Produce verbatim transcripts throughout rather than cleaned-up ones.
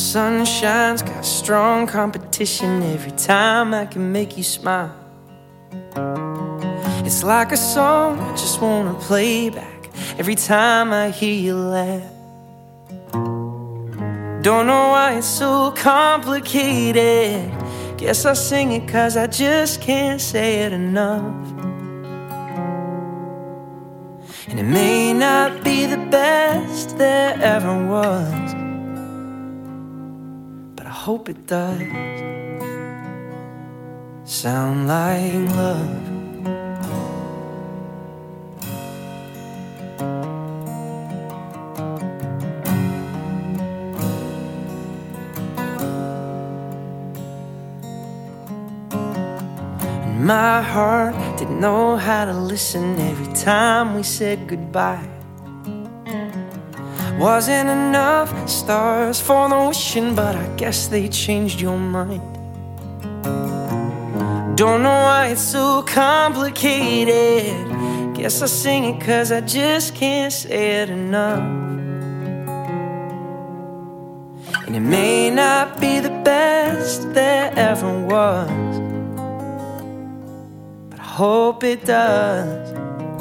sun shines, got strong competition every time I can make you smile. It's like a song I just wanna play back every time I hear you laugh. Don't know why it's so complicated. Guess I sing it cause I just can't say it enough. And it may not be the best there ever was, but I hope it does sound like love. My heart didn't know how to listen every time we said goodbye. Wasn't enough stars for the wishing, but I guess they changed your mind. Don't know why it's so complicated. Guess I sing it cause I just can't say it enough. And it may not be the best there ever was, hope it does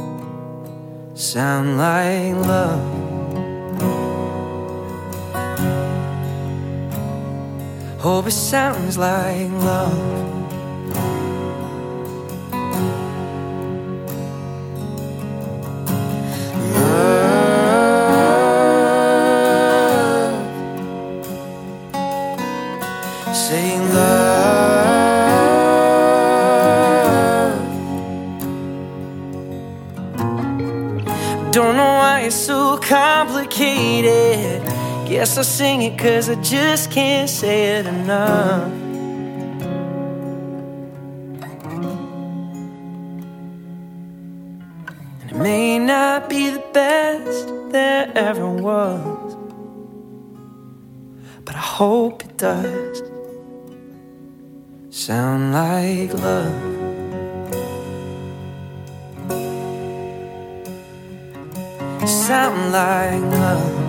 sound like love. Hope it sounds like love. Love. Say love. Don't know why it's so complicated. Guess I sing it cause I just can't say it enough. And it may not be the best there ever was, but I hope it does sound like love. Sound like love.